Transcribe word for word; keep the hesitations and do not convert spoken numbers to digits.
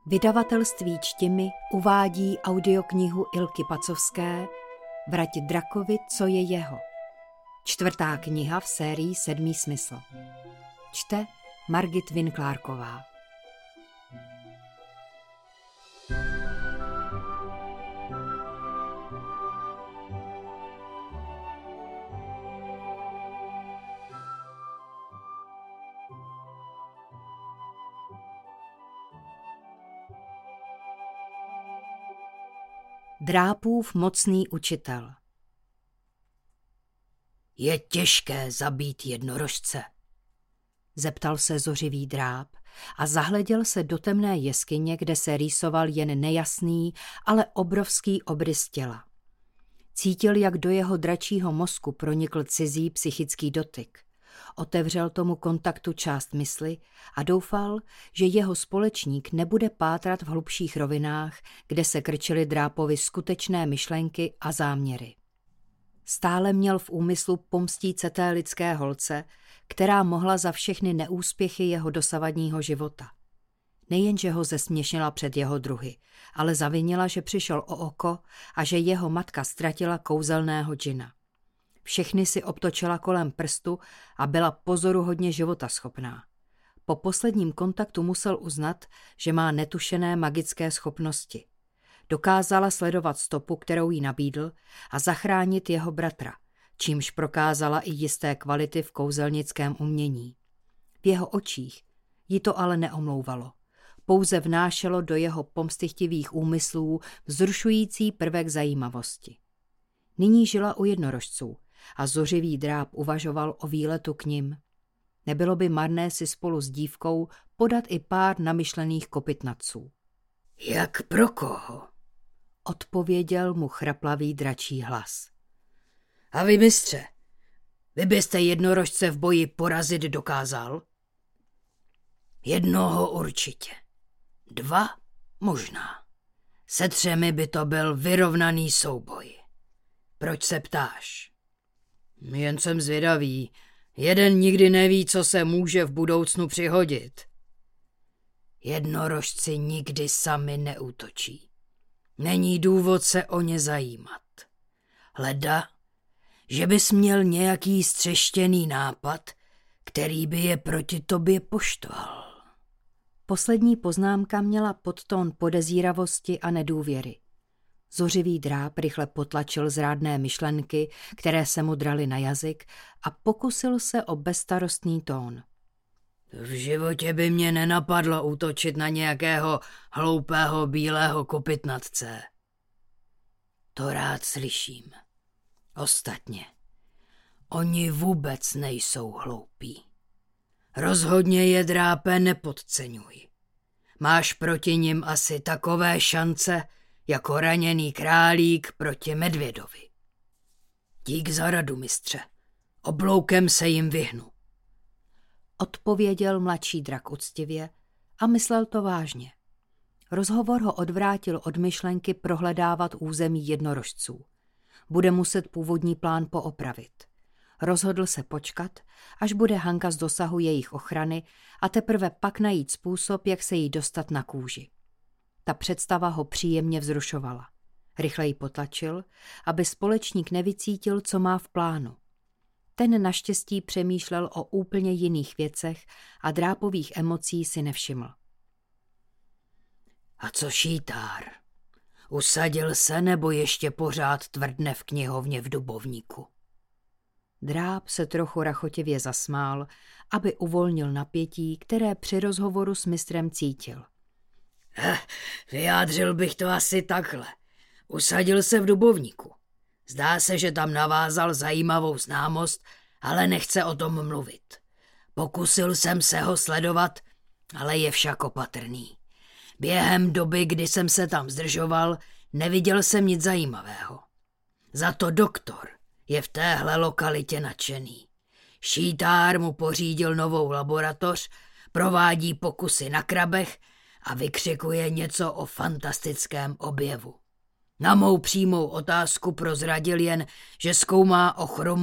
Vydavatelství Čtimi uvádí audioknihu Ilky Pacovské Vrať drakovi, co je jeho. Čtvrtá kniha v sérii Sedmý smysl. Čte Margit Winklárková. Drápův mocný učitel. Je těžké zabít jednorožce, Zeptal se zořivý dráp a zahleděl se do temné jeskyně, kde se rýsoval jen nejasný, ale obrovský obrys těla. Cítil, jak do jeho dračího mozku pronikl cizí psychický dotyk. Otevřel tomu kontaktu část mysli a doufal, že jeho společník nebude pátrat v hlubších rovinách, kde se krčily drápovi skutečné myšlenky a záměry. Stále měl v úmyslu pomstít se té lidské holce, která mohla za všechny neúspěchy jeho dosavadního života. Nejenže ho zesměšnila před jeho druhy, ale zavinila, že přišel o oko a že jeho matka ztratila kouzelného džina. Všechny si obtočila kolem prstu a byla pozoruhodně životaschopná. Po posledním kontaktu musel uznat, že má netušené magické schopnosti. Dokázala sledovat stopu, kterou jí nabídl, a zachránit jeho bratra, čímž prokázala i jisté kvality v kouzelnickém umění. V jeho očích ji to ale neomlouvalo. Pouze vnášelo do jeho pomstychtivých úmyslů vzrušující prvek zajímavosti. Nyní žila u jednorožců a zořivý dráp uvažoval o výletu k nim. Nebylo by marné si spolu s dívkou podat i pár namyšlených kopytnaců. Jak pro koho? Odpověděl mu chraplavý dračí hlas. A vy, mistře, vy byste jednorožce v boji porazit dokázal? Jednoho určitě. Dva možná. Se třemi by to byl vyrovnaný souboj. Proč se ptáš? Jen jsem zvědavý. Jeden nikdy neví, co se může v budoucnu přihodit. Jednorožci nikdy sami neútočí. Není důvod se o ně zajímat. Hleda, že bys měl nějaký střeštěný nápad, který by je proti tobě poštval. Poslední poznámka měla podtón podezíravosti a nedůvěry. Zořivý dráp rychle potlačil zrádné myšlenky, které se mu draly na jazyk, a pokusil se o bezstarostný tón. V životě by mě nenapadlo útočit na nějakého hloupého bílého kopytnatce. To rád slyším. Ostatně, oni vůbec nejsou hloupí. Rozhodně je, drápe, nepodceňuj. Máš proti nim asi takové šance, jako raněný králík proti medvědovi. Dík za radu, mistře. Obloukem se jim vyhnu. Odpověděl mladší drak uctivě a myslel to vážně. Rozhovor ho odvrátil od myšlenky prohledávat území jednorožců. Bude muset původní plán poopravit. Rozhodl se počkat, až bude Hanka z dosahu jejich ochrany, a teprve pak najít způsob, jak se jí dostat na kůži. Ta představa ho příjemně vzrušovala. Rychle ji potlačil, aby společník nevycítil, co má v plánu. Ten naštěstí přemýšlel o úplně jiných věcech a drápových emocí si nevšiml. A co šítár? Usadil se, nebo ještě pořád tvrdne v knihovně v Dubovníku? Dráp se trochu rachotivě zasmál, aby uvolnil napětí, které při rozhovoru s mistrem cítil. Eh, vyjádřil bych to asi takhle. Usadil se v Dubovníku. Zdá se, že tam navázal zajímavou známost, ale nechce o tom mluvit. Pokusil jsem se ho sledovat, ale je však opatrný. Během doby, kdy jsem se tam zdržoval, neviděl jsem nic zajímavého. Za to doktor je v téhle lokalitě nadšený. Šítár mu pořídil novou laboratoř, provádí pokusy na krabech a vykřikuje něco o fantastickém objevu. Na mou přímou otázku prozradil jen, že zkoumá ochromu